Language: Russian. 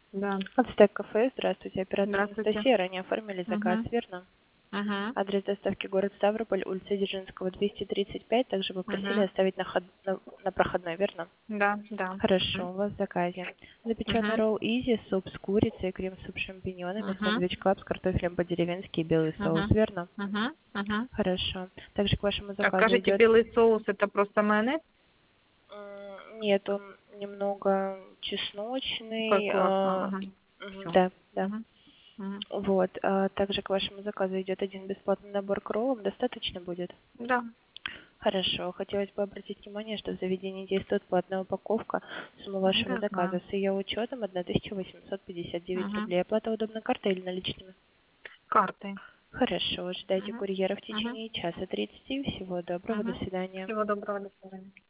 Да. Ацтек кафе, здравствуйте, оператор Здравствуйте. Анастасия, ранее оформили заказ, Угу. верно? Угу. Адрес доставки город Ставрополь, улица Дзержинского, 235, также вы просили Угу. оставить на проходной, верно? Да, да. Хорошо, у вас в заказе запеченный Угу. ролл изи, суп с курицей, крем-суп с шампиньонами, Угу. сэндвич клаб с картофелем по-деревенски и белый соус, Угу. верно? Угу. Угу. Хорошо. Также к вашему А заказу скажите, идет... белый соус это просто майонез? Нет, он немного чесночный. Классно. Ага. Все. Да, да. Угу. Угу. Вот. Также к вашему заказу идет один бесплатный набор к роллам. Достаточно будет? Да. Хорошо. Хотелось бы обратить внимание, что в заведении действует платная упаковка. Сумма вашего Я заказа знаю. с ее учетом 1859 Угу. рублей. Оплата удобной картой или наличными? Картой. Хорошо. Ожидайте Угу. курьера в Угу. течение часа 30. Всего доброго. До Угу. свидания. Всего доброго, до свидания.